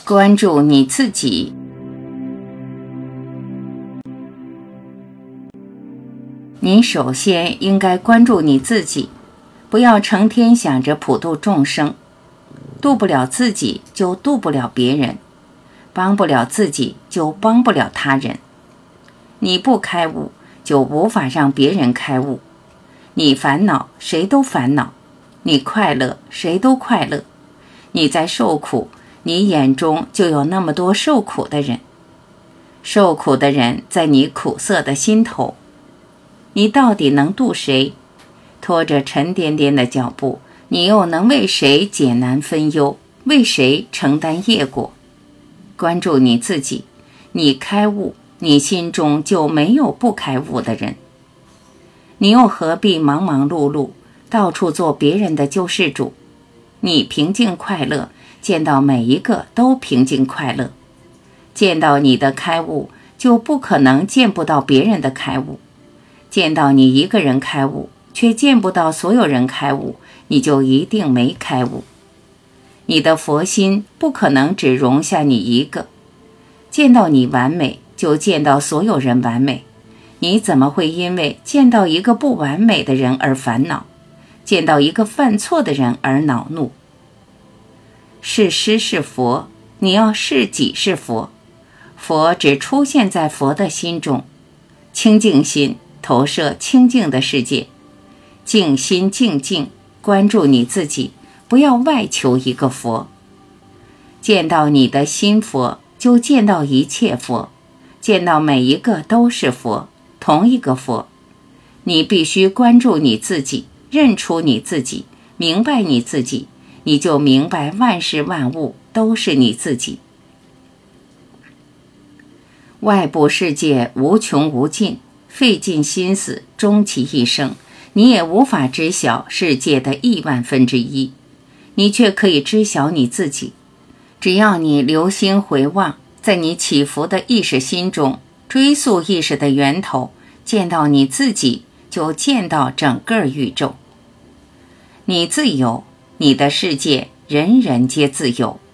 关注你自己。你首先应该关注你自己，不要成天想着普度众生，度不了自己就度不了别人，帮不了自己就帮不了他人。你不开悟，就无法让别人开悟。你烦恼，谁都烦恼；你快乐，谁都快乐。你在受苦，你眼中就有那么多受苦的人。受苦的人在你苦涩的心头。你到底能度谁？拖着沉甸甸的脚步，你又能为谁解难分忧，为谁承担业果？关注你自己，你开悟，你心中就没有不开悟的人。你又何必忙忙碌碌，到处做别人的救世主？你平静快乐，见到每一个都平静快乐。见到你的开悟，就不可能见不到别人的开悟。见到你一个人开悟，却见不到所有人开悟，你就一定没开悟。你的佛心不可能只容下你一个。见到你完美，就见到所有人完美。你怎么会因为见到一个不完美的人而烦恼，见到一个犯错的人而恼怒？是师是佛，你要是己是佛。佛只出现在佛的心中，清净心投射清净的世界，静心静静，关注你自己，不要外求一个佛。见到你的心佛，就见到一切佛，见到每一个都是佛，同一个佛。你必须关注你自己，认出你自己，明白你自己，你就明白万事万物都是你自己。外部世界无穷无尽，费尽心思，终其一生，你也无法知晓世界的1/1,000,000，你却可以知晓你自己。只要你留心回望，在你起伏的意识心中，追溯意识的源头，见到你自己，就见到整个宇宙。你自由，你的世界人人皆自由。